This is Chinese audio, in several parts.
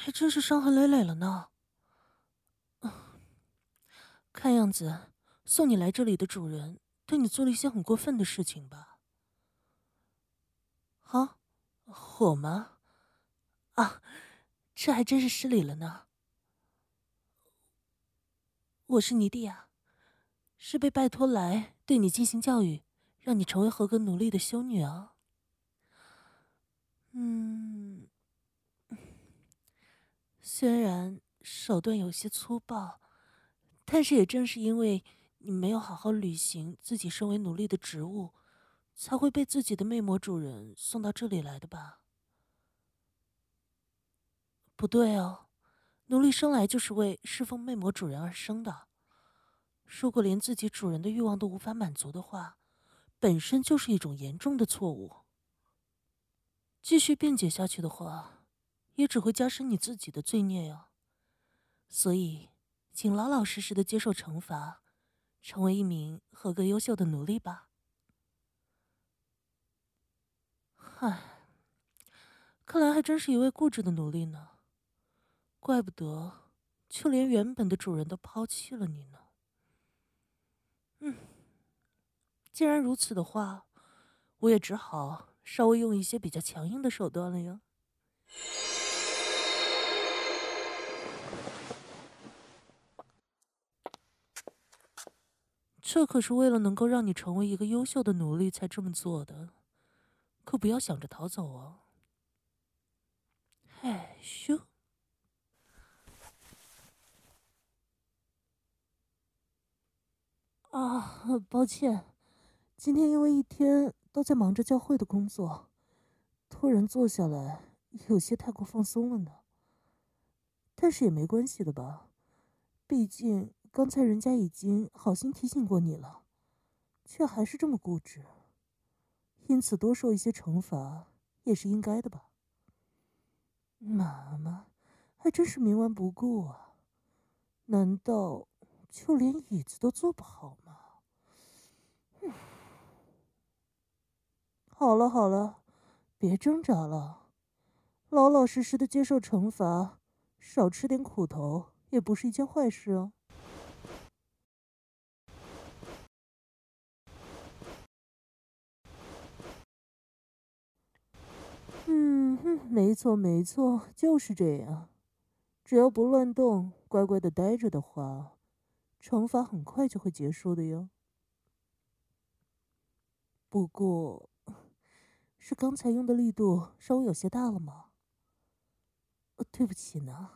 还真是伤痕累累了呢。看样子，送你来这里的主人对你做了一些很过分的事情吧？啊，我吗？啊，这还真是失礼了呢。我是尼蒂亚，是被拜托来对你进行教育，让你成为合格奴隶的修女啊。嗯，虽然手段有些粗暴，但是也正是因为你没有好好履行自己身为奴隶的职务，才会被自己的魅魔主人送到这里来的吧？不对哦，奴隶生来就是为侍奉魅魔主人而生的。如果连自己主人的欲望都无法满足的话，本身就是一种严重的错误。继续辩解下去的话，也只会加深你自己的罪孽呀。所以，请老老实实的接受惩罚，成为一名合格优秀的奴隶吧。唉，看来还真是一位固执的奴隶呢。怪不得，就连原本的主人都抛弃了你呢。既然如此的话，我也只好稍微用一些比较强硬的手段了呀。这可是为了能够让你成为一个优秀的奴隶才这么做的，可不要想着逃走哦。嘿咻！抱歉，今天因为一天都在忙着教会的工作，突然坐下来，有些太过放松了呢。但是也没关系的吧，毕竟刚才人家已经好心提醒过你了，却还是这么固执，因此多受一些惩罚也是应该的吧。妈妈，还真是冥顽不顾啊！难道就连椅子都做不好吗？好了好了，别挣扎了，老老实实的接受惩罚，少吃点苦头也不是一件坏事哦。没错没错，就是这样。只要不乱动，乖乖的待着的话，惩罚很快就会结束的哟。不过，是刚才用的力度稍微有些大了吗？对不起呢。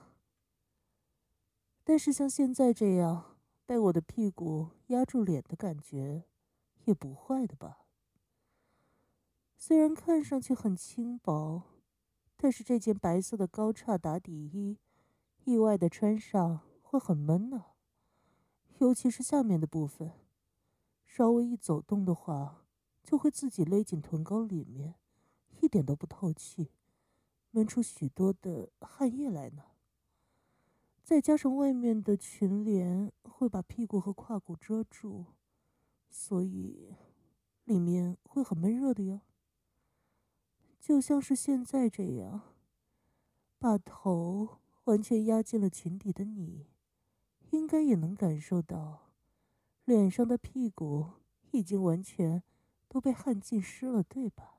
但是像现在这样被我的屁股压住脸的感觉，也不坏的吧？虽然看上去很轻薄，但是这件白色的高叉打底衣，意外的穿上会很闷呢。尤其是下面的部分，稍微一走动的话，就会自己勒紧臀沟里面，一点都不透气，闷出许多的汗液来呢。再加上外面的裙帘会把屁股和胯骨遮住，所以里面会很闷热的哟。就像是现在这样，把头完全压进了裙底的你，应该也能感受到，脸上的屁股已经完全都被汗浸湿了，对吧？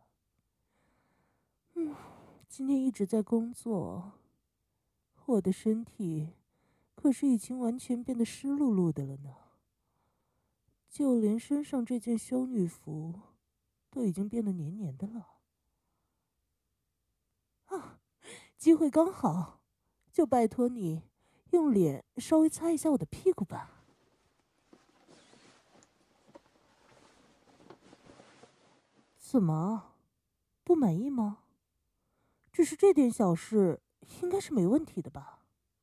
今天一直在工作，我的身体可是已经完全变得湿漉漉的了呢。就连身上这件修女服，都已经变得黏黏的了。啊，机会刚好，就拜托你用脸稍微擦一下我的屁股吧。怎么，不满意吗？只是这点小事，应该是没问题的吧？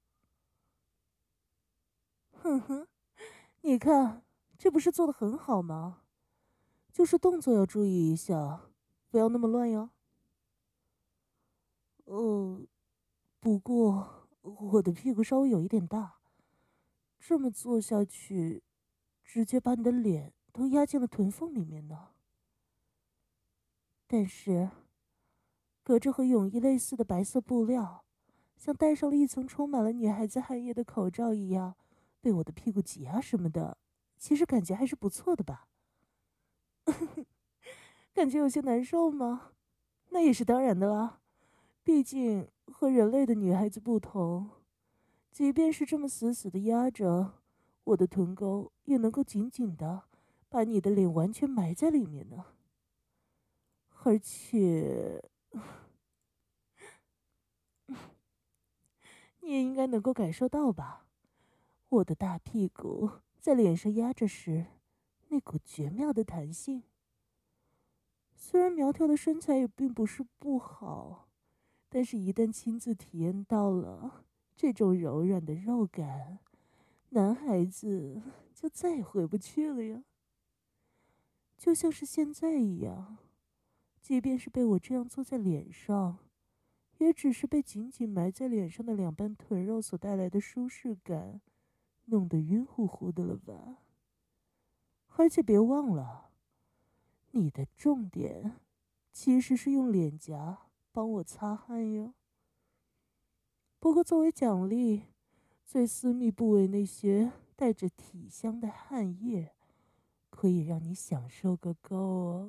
哼哼，你看，这不是做的很好吗？就是动作要注意一下，不要那么乱哟。呃，不过我的屁股稍微有一点大，这么做下去，直接把你的脸都压进了臀缝里面呢。但是，隔着和泳衣类似的白色布料， 像戴上了一层充满了女孩子汗液的口罩一样，被我的屁股挤啊什么的，其实感觉还是不错的吧？感觉有些难受吗？那也是当然的啦，毕竟和人类的女孩子不同，即便是这么死死的压着，我的臀沟也能够紧紧的把你的脸完全埋在里面呢。而且，你也应该能够感受到吧，我的大屁股在脸上压着时，那股绝妙的弹性。虽然苗条的身材也并不是不好，但是一旦亲自体验到了这种柔软的肉感，男孩子就再也回不去了呀。就像是现在一样，即便是被我这样坐在脸上，也只是被紧紧埋在脸上的两瓣臀肉所带来的舒适感，弄得晕乎乎的了吧？而且别忘了，你的重点其实是用脸颊帮我擦汗哟。不过作为奖励，最私密部位那些带着体香的汗液，可以让你享受个够哦。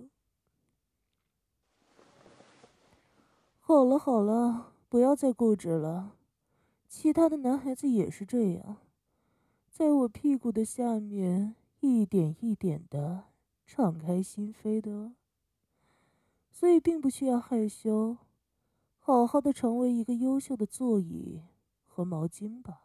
好了好了，不要再固执了。其他的男孩子也是这样，在我屁股的下面一点一点的敞开心扉的哦，所以并不需要害羞，好好的成为一个优秀的座椅和毛巾吧。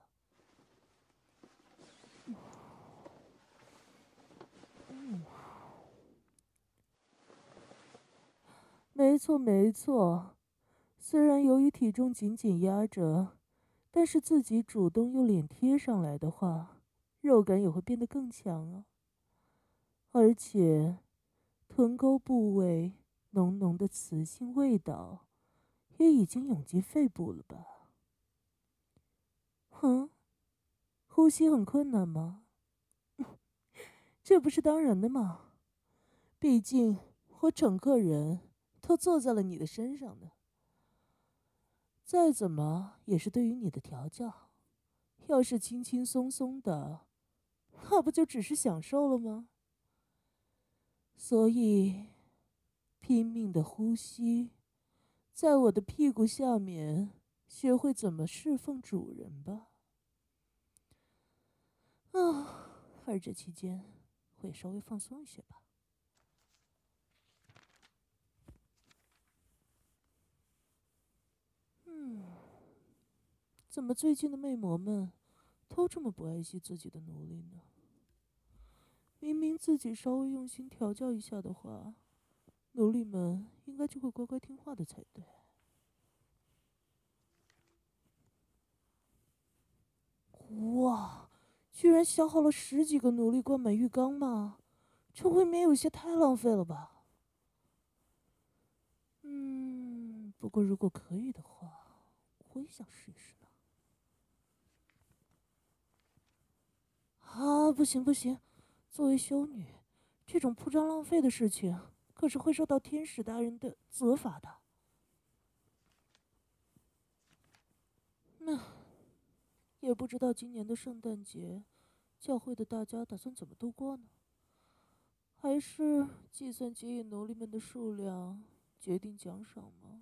没错没错，虽然由于体重紧紧压着，但是自己主动用脸贴上来的话，肉感也会变得更强啊。而且，臀沟部位浓浓的雌性味道，也已经涌进肺部了吧？哼，呼吸很困难吗？这不是当然的吗？毕竟我整个人都坐在了你的身上呢。再怎么也是对于你的调教，要是轻轻松松的，那不就只是享受了吗？所以，拼命的呼吸，在我的屁股下面，学会怎么侍奉主人吧。啊，而这期间，会稍微放松一些吧。嗯，怎么最近的魅魔们都这么不爱惜自己的奴隶呢？明明自己稍微用心调教一下的话，奴隶们应该就会乖乖听话的才对。哇，居然消耗了十几个奴隶灌满浴缸吗？这未免有些太浪费了吧？不过如果可以的话，我也想试一试呢。啊，不行不行，作为修女，这种铺张浪费的事情可是会受到天使大人的责罚的。那也不知道今年的圣诞节，教会的大家打算怎么度过呢？还是计算结引奴隶们的数量，决定奖赏吗？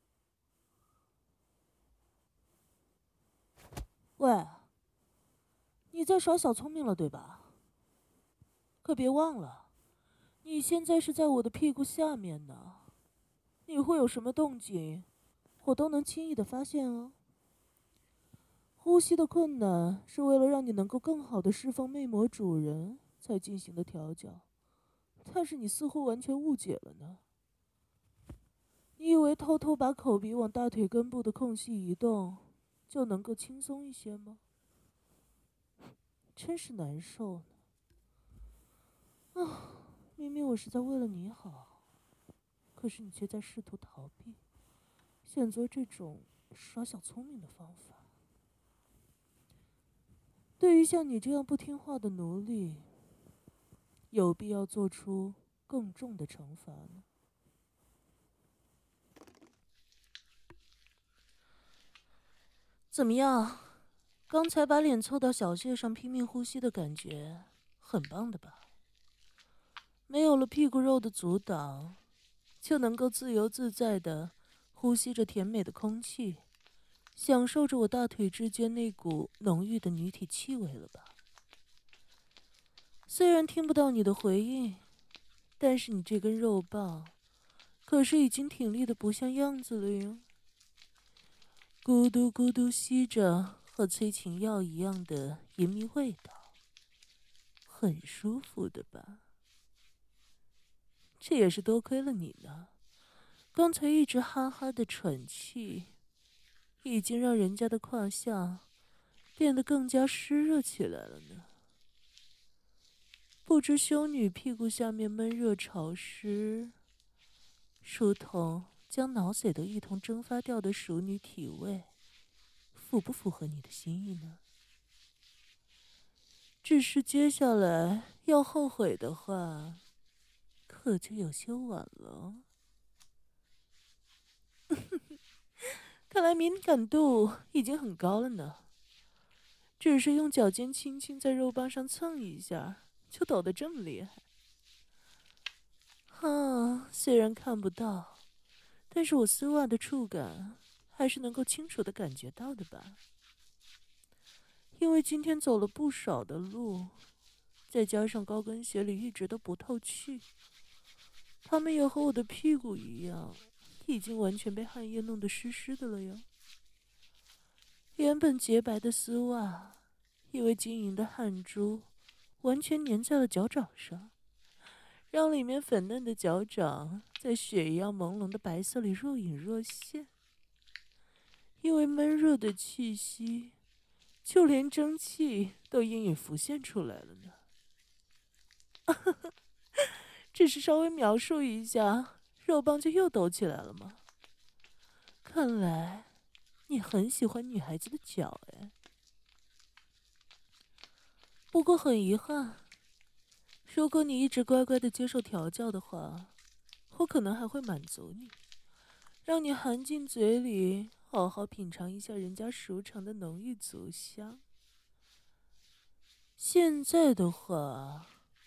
喂，你在耍小聪明了对吧？可别忘了，你现在是在我的屁股下面呢，你会有什么动静，我都能轻易的发现哦。呼吸的困难是为了让你能够更好的释放魅魔主人才进行的调教，但是你似乎完全误解了呢。你以为偷偷把口鼻往大腿根部的空隙移动，就能够轻松一些吗？真是难受呢。啊，明明我是在为了你好，可是你却在试图逃避，选择这种耍小聪明的方法。对于像你这样不听话的奴隶，有必要做出更重的惩罚呢？ 怎么样？刚才把脸凑到小穴上拼命呼吸的感觉，很棒的吧？没有了屁股肉的阻挡，就能够自由自在的呼吸着甜美的空气，享受着我大腿之间那股浓郁的女体气味了吧？虽然听不到你的回应，但是你这根肉棒可是已经挺立的不像样子了哟。咕嘟咕嘟吸着和催情药一样的淫迷味道，很舒服的吧？这也是多亏了你呢，刚才一直哈哈的喘气，已经让人家的胯下变得更加湿热起来了呢。不知修女屁股下面闷热潮湿，如同将脑髓都一同蒸发掉的熟女体味，符不符合你的心意呢？只是接下来要后悔的话，可就有些晚了。看来敏感度已经很高了呢。只是用脚尖轻轻在肉棒上蹭一下，就抖得这么厉害。虽然看不到，但是我丝袜的触感还是能够清楚的感觉到的吧？因为今天走了不少的路，再加上高跟鞋里一直都不透气，它们也和我的屁股一样，已经完全被汗液弄得湿湿的了哟。原本洁白的丝袜，因为晶莹的汗珠完全粘在了脚掌上，让里面粉嫩的脚掌在雪一样朦胧的白色里若隐若现。因为闷热的气息，就连蒸汽都隐隐浮现出来了呢。只是稍微描述一下，肉棒就又抖起来了吗？看来你很喜欢女孩子的脚哎。不过很遗憾，如果你一直乖乖的接受调教的话，我可能还会满足你，让你含进嘴里，好好品尝一下人家熟成的浓郁足香。现在的话，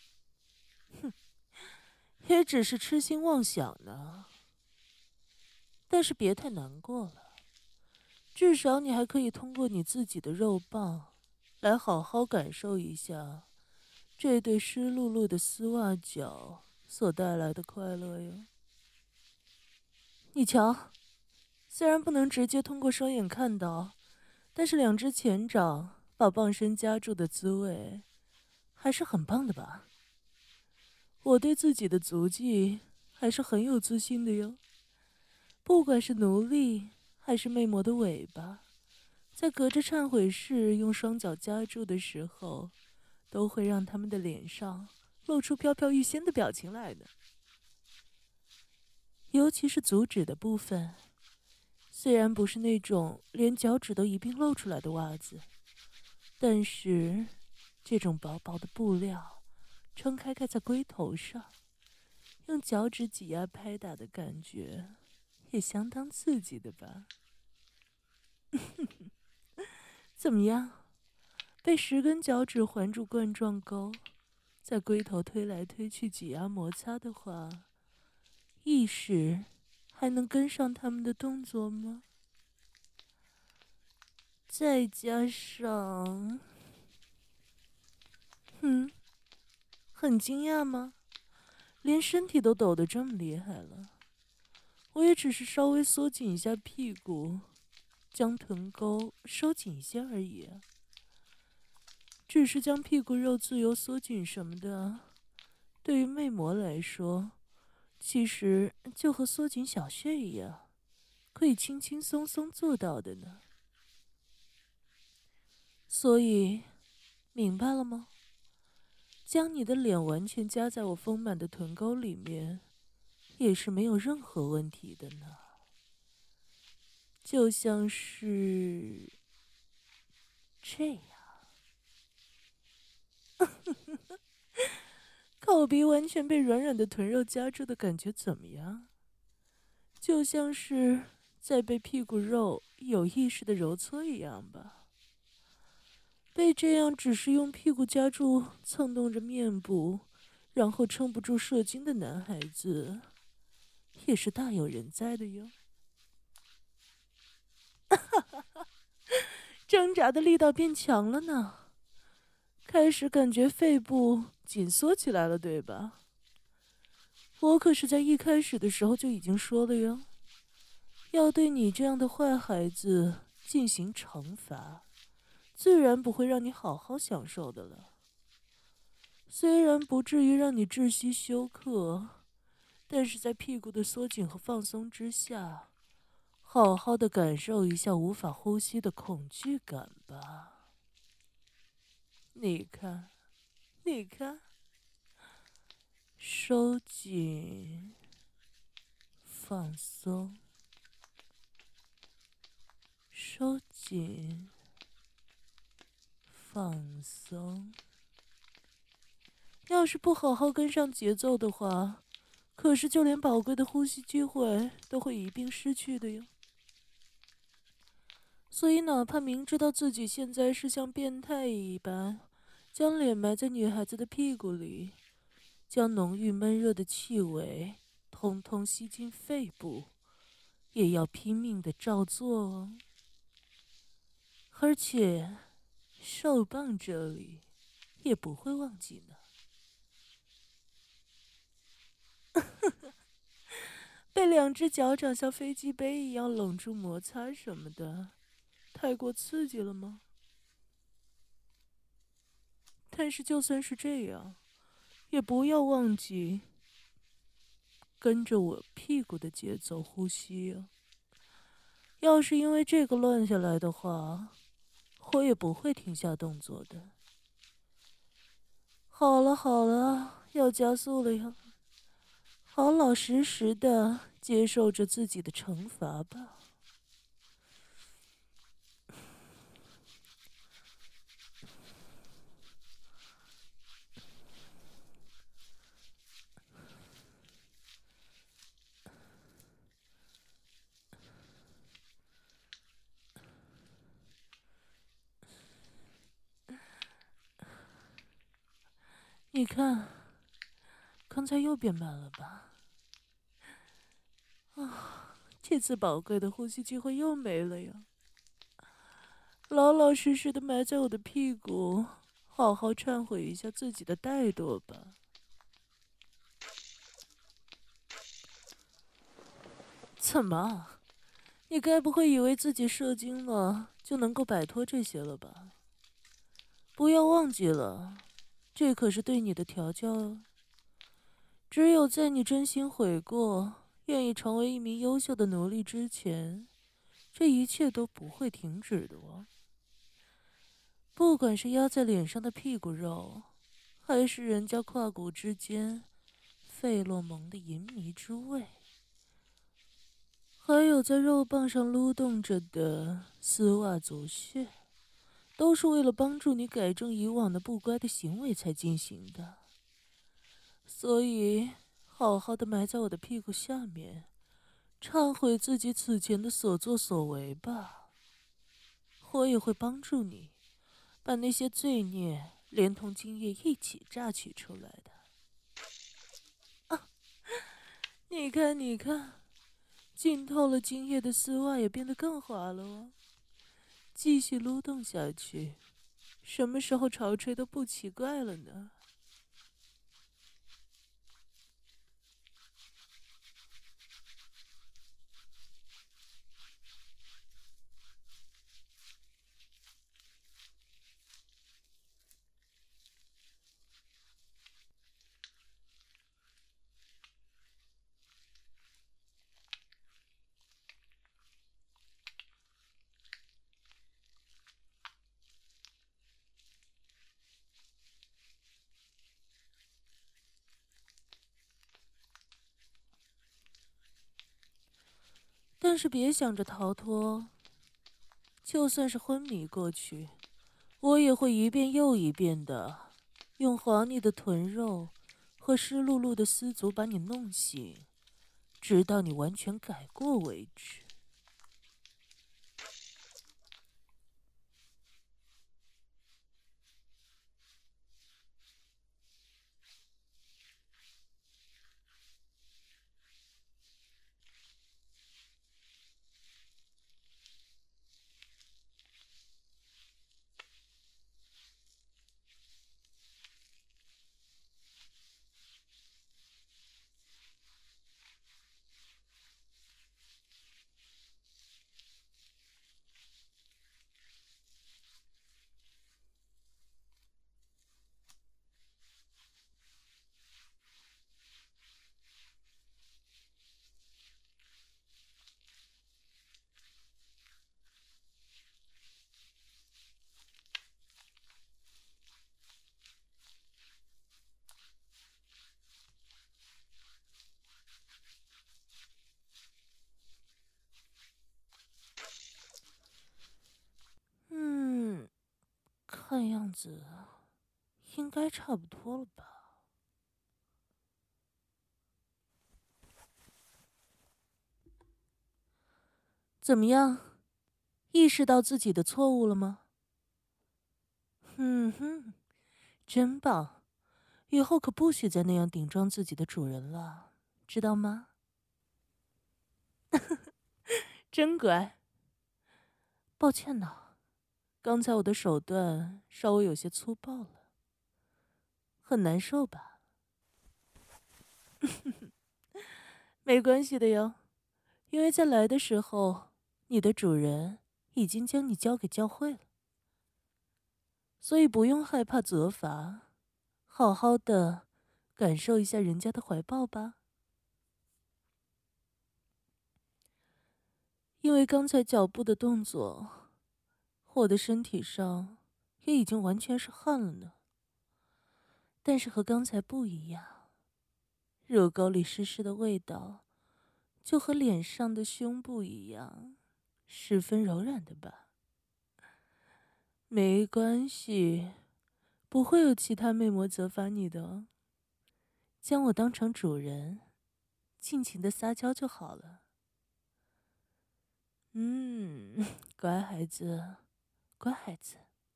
也只是痴心妄想呢。但是别太难过了，至少你还可以通过你自己的肉棒，来好好感受一下这对湿漉漉的丝袜脚所带来的快乐哟。你瞧，虽然不能直接通过双眼看到，但是两只前掌把棒身夹住的滋味，还是很棒的吧？我对自己的足迹还是很有自信的哟。不管是奴隶还是魅魔的尾巴，在隔着忏悔室用双脚夹住的时候，都会让他们的脸上露出飘飘欲仙的表情来的。尤其是足趾的部分，虽然不是那种连脚趾都一并露出来的袜子，但是这种薄薄的布料撑开在龟头上，用脚趾挤压拍打的感觉，也相当刺激的吧？怎么样？被10根脚趾环住冠状沟，在龟头推来推去挤压摩擦的话，意识还能跟上他们的动作吗？再加上，很惊讶吗？连身体都抖得这么厉害了，我也只是稍微缩紧一下屁股，将臀沟收紧一些而已啊。只是将屁股肉自由缩紧什么的，对于魅魔来说，其实就和缩紧小穴一样，可以轻轻松松做到的呢。所以，明白了吗？将你的脸完全夹在我丰满的臀沟里面，也是没有任何问题的呢。就像是这样，口鼻完全被软软的臀肉夹住的感觉怎么样？就像是在被屁股肉有意识的揉搓一样吧。被这样只是用屁股夹住蹭动着面部，然后撑不住射精的男孩子，也是大有人在的哟。挣扎的力道变强了呢，开始感觉肺部紧缩起来了，对吧？我可是在一开始的时候就已经说了哟，要对你这样的坏孩子进行惩罚，自然不会让你好好享受的了。虽然不至于让你窒息休克，但是在屁股的缩紧和放松之下，好好的感受一下无法呼吸的恐惧感吧。你看，你看，收紧，放松，收紧，放松。要是不好好跟上节奏的话，可是就连宝贵的呼吸机会都会一并失去的哟。所以，哪怕明知道自己现在是像变态一般，将脸埋在女孩子的屁股里，将浓郁闷热的气味通通吸进肺部，也要拼命的照做哦。而且，受棒这里也不会忘记呢。被两只脚掌像飞机杯一样拢住摩擦什么的，太过刺激了吗？但是就算是这样，也不要忘记跟着我屁股的节奏呼吸啊！要是因为这个乱下来的话，我也不会停下动作的。好了好了，要加速了呀！老老实实的接受着自己的惩罚吧。你看，刚才又变慢了吧？啊，这次宝贵的呼吸机会又没了呀！老老实实的埋在我的屁股，好好忏悔一下自己的怠惰吧。怎么？你该不会以为自己射精了就能够摆脱这些了吧？不要忘记了，这可是对你的调教哦。只有在你真心悔过，愿意成为一名优秀的奴隶之前，这一切都不会停止的哦。不管是压在脸上的屁股肉，还是人家胯骨之间费洛蒙的淫迷之味，还有在肉棒上撸动着的丝袜足穴，都是为了帮助你改正以往的不乖的行为才进行的。所以，好好的埋在我的屁股下面，忏悔自己此前的所作所为吧。我也会帮助你，把那些罪孽连同精液一起榨取出来的。你看，你看，浸透了精液的丝袜也变得更滑了哦。继续撸动下去，什么时候潮吹都不奇怪了呢。但是别想着逃脱，就算是昏迷过去，我也会一遍又一遍的用滑腻的臀肉和湿漉漉的丝足把你弄醒，直到你完全改过为止。 样子应该差不多了吧？怎么样？意识到自己的错误了吗？哼，真棒！以后可不许再那样顶撞自己的主人了，知道吗？真乖。抱歉呐，刚才我的手段稍微有些粗暴了，很难受吧？没关系的哟，因为在来的时候，你的主人已经将你交给教会了，所以不用害怕责罚，好好的感受一下人家的怀抱吧。因为刚才脚步的动作，我的身体上也已经完全是汗了呢。但是和刚才不一样，肉糕里湿湿的味道，就和脸上的胸部一样，十分柔软的吧？没关系，不会有其他魅魔责罚你的哦。将我当成主人，尽情的撒娇就好了。乖孩子，乖孩子。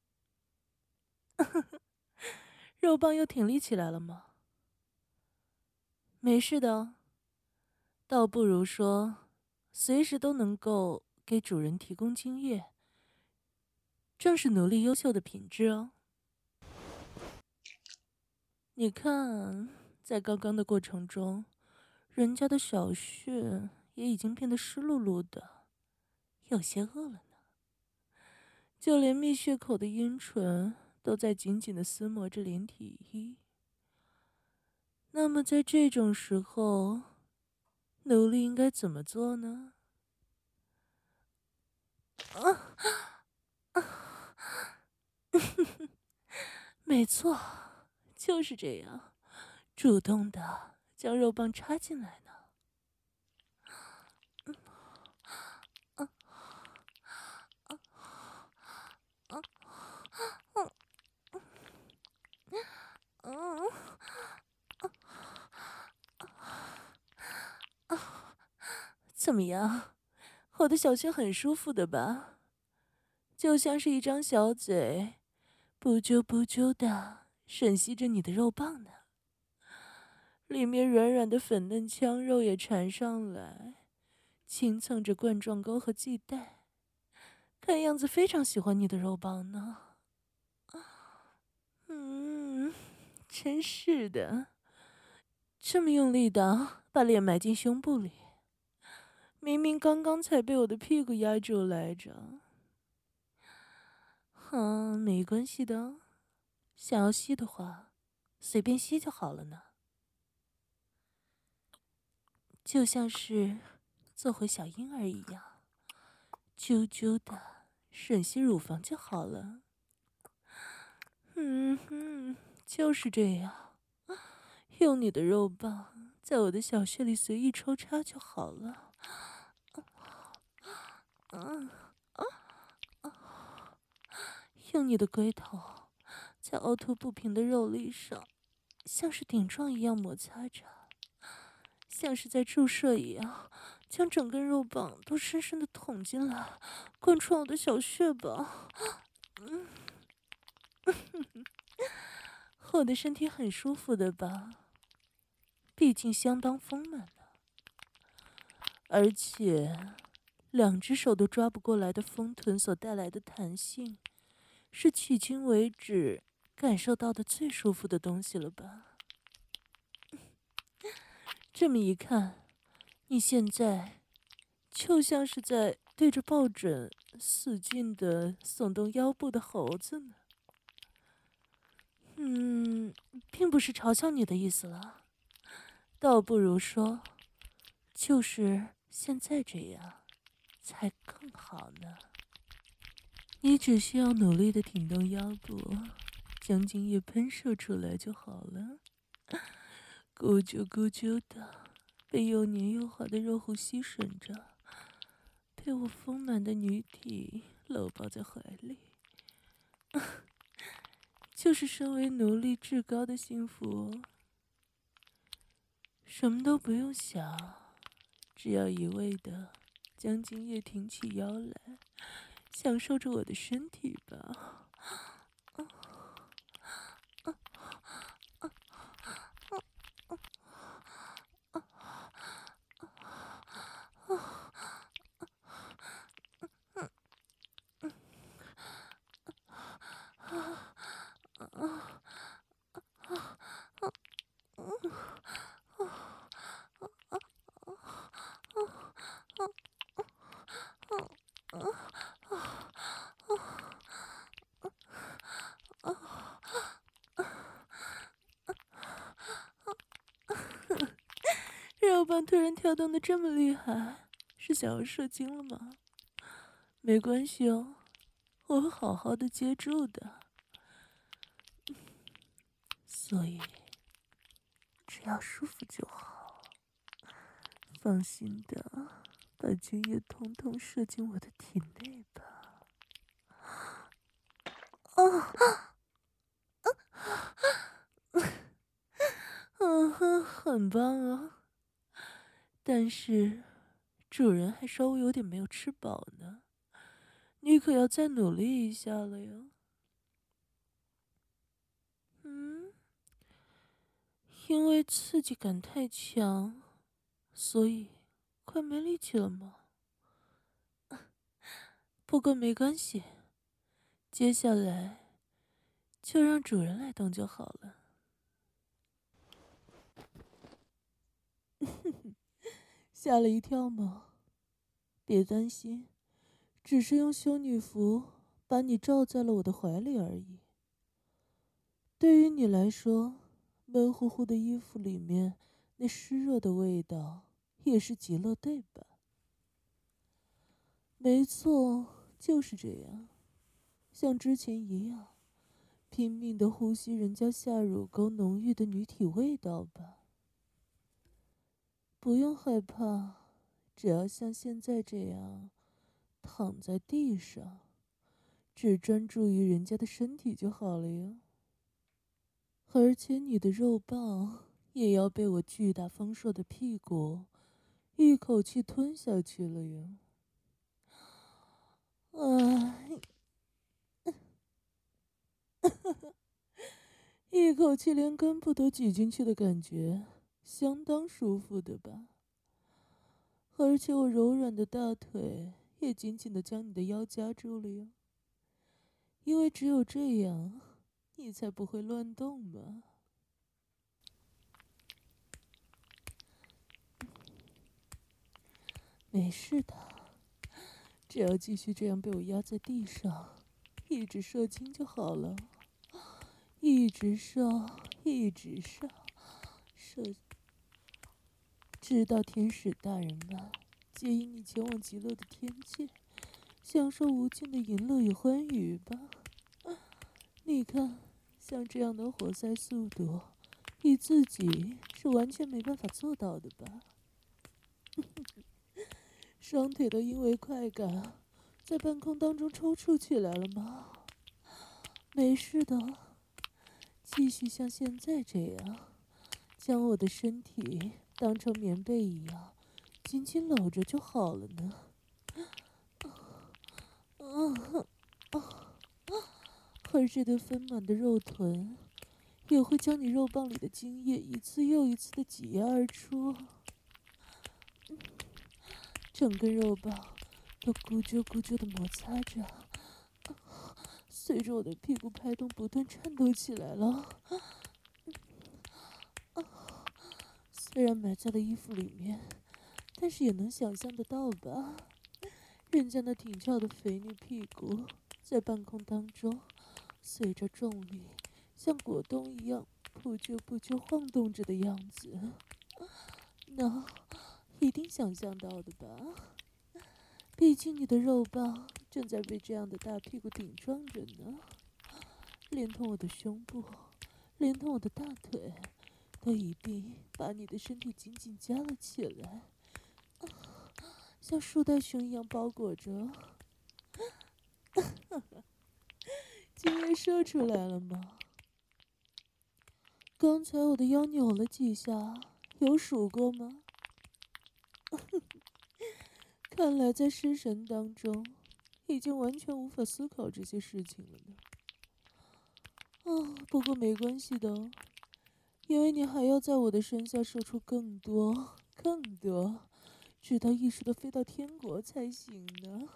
肉棒又挺立起来了吗？没事的哦，倒不如说，随时都能够给主人提供精液，正是奴隶优秀的品质哦。你看，在刚刚的过程中，人家的小穴也已经变得湿漉漉的，有些饿了呢。就连蜜穴口的阴唇都在紧紧的撕磨着连体衣。那么在这种时候，奴隶应该怎么做呢？啊没错，就是这样，主动的将肉棒插进来呢。嗯，怎么样？我的小穴很舒服的吧？就像是一张小嘴，不揪不揪的吮吸着你的肉棒呢。里面软软的粉嫩腔肉也缠上来，轻蹭着冠状沟和系带，看样子非常喜欢你的肉棒呢。嗯，真是的，这么用力的把脸埋进胸部里，明明刚刚才被我的屁股压住来着。没关系的哦，想要吸的话，随便吸就好了呢。就像是做回小婴儿一样，啾啾的吮吸乳房就好了。就是这样，用你的肉棒在我的小穴里随意抽插就好了。嗯，用你的龟头在凹凸不平的肉粒上，像是顶撞一样摩擦着，像是在注射一样，将整根肉棒都深深的捅进来，贯穿我的小穴吧。我的身体很舒服的吧？毕竟相当丰满了，而且两只手都抓不过来的丰臀所带来的弹性，是迄今为止感受到的最舒服的东西了吧？这么一看，你现在就像是在对着抱枕使劲的耸动腰部的猴子呢。并不是嘲笑你的意思了，倒不如说，就是现在这样才更好呢。你只需要努力的挺动腰部，将精液喷射出来就好了。咕啾咕啾的，被又黏又滑的肉乎吸吮着，被我丰满的女体搂抱在怀里。 就是身为奴隶至高的幸福。什么都不用想，只要一味的将精液挺起腰来，享受着我的身体吧。肉棒突然跳动的这么厉害，是想要射精了吗？没关系哦，我会好好的接住的。所以，只要舒服就好。放心的，把精液统统射进我的体内吧。很棒啊。但是，主人还稍微有点没有吃饱呢，你可要再努力一下了呀。因为刺激感太强，所以快没力气了吗？不过没关系，接下来就让主人来动就好了。吓了一跳吗？别担心，只是用修女服把你罩在了我的怀里而已。对于你来说，闷乎乎的衣服里面那湿热的味道也是极乐，对吧？没错，就是这样，像之前一样，拼命的呼吸人家下乳沟浓郁的女体味道吧。不用害怕，只要像现在这样躺在地上，只专注于人家的身体就好了呀。而且你的肉棒也要被我巨大丰硕的屁股一口气吞下去了呀。哎，一口气连根部都挤进去的感觉，相当舒服的吧？而且我柔软的大腿也紧紧地将你的腰夹住了呀，因为只有这样，你才不会乱动嘛。没事的，只要继续这样被我压在地上，一直射精就好了。一直射，一直射，射，直到天使大人们接引你前往极乐的天界，享受无尽的淫乐与欢愉吧。你看，像这样的活塞速度，你自己是完全没办法做到的吧？双腿都因为快感在半空当中抽搐起来了吗？没事的，继续像现在这样，将我的身体当成棉被一样紧紧搂着就好了呢。而这对丰满的肉臀也会将你肉棒里的精液一次又一次的挤压而出，整个肉棒都咕啾咕啾的摩擦着，随着我的屁股拍动不断颤抖起来了。虽然埋在了衣服里面，但是也能想象得到吧？人家那挺翘的肥女屁股在半空当中，随着重力像果冻一样不啾不啾晃动着的样子，那一定想象到的吧？毕竟你的肉棒正在被这样的大屁股顶撞着呢，连同我的胸部，连同我的大腿，都一并把你的身体紧紧夹了起来，像树袋熊一样包裹着。精液射出来了吗？ 刚才我的腰扭了几下，有数过吗？看来在失神当中，已经完全无法思考这些事情了呢。不过没关系的，因为你还要在我的身下射出更多、更多，直到意识的飞到天国才行呢。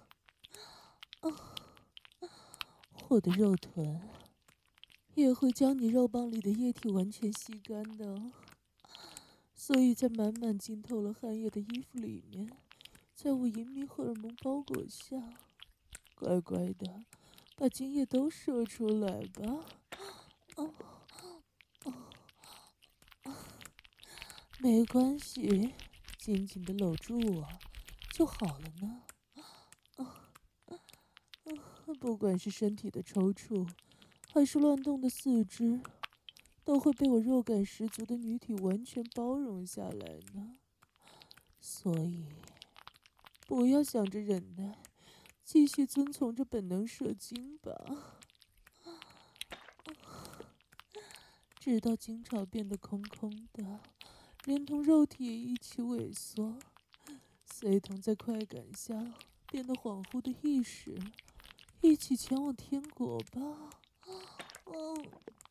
我的肉臀也会将你肉棒里的液体完全吸干的哦，所以在满满浸透了汗液的衣服里面，在我隐秘荷尔蒙包裹下，乖乖的把精液都射出来吧。哦，没关系，紧紧的搂住我就好了呢。不管是身体的抽搐，还是乱动的四肢，都会被我肉感十足的女体完全包容下来呢。所以，不要想着忍耐，继续遵从着本能射精吧，直到精巢变得空空的，连同肉体也一起萎缩，随同在快感下变得恍惚的意识，一起前往天国吧。